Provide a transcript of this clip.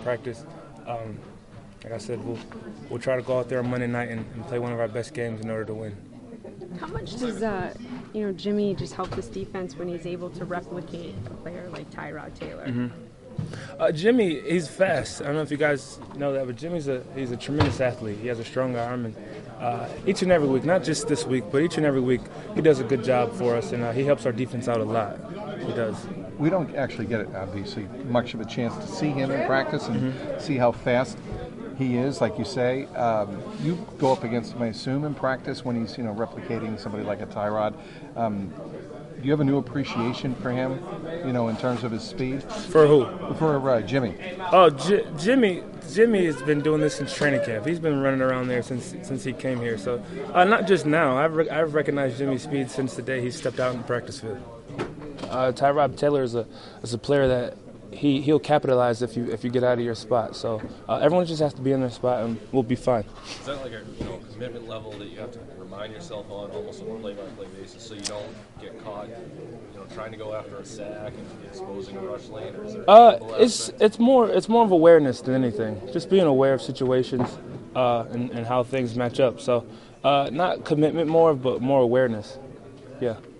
practice. Like I said, we'll try to go out there on Monday night and play one of our best games in order to win. How much does Jimmy just help this defense when he's able to replicate a player like Tyrod Taylor? Mm-hmm. Jimmy, he's fast. I don't know if you guys know that, but he's a tremendous athlete. He has a strong arm, and each and every week, not just this week, but each and every week, he does a good job for us, and he helps our defense out a lot. He does. We don't actually get, obviously, much of a chance to see him in practice and see how fast he is, like you say. You go up against him, I assume, in practice when he's replicating somebody like a Tyrod. Do you have a new appreciation for him, in terms of his speed? For who? For Jimmy. Oh, Jimmy has been doing this since training camp. He's been running around there since he came here. So not just now. I've recognized Jimmy's speed since the day he stepped out in the practice field. Tyrod Taylor is a player that he'll capitalize if you get out of your spot. So everyone just has to be in their spot, and we'll be fine. Is that like a commitment level that you have to remind yourself on almost on a play-by-play basis so you don't get caught trying to go after a sack and exposing a rush lane? Or is there it's more of awareness than anything. Just being aware of situations and how things match up. So not commitment but more awareness. Yeah.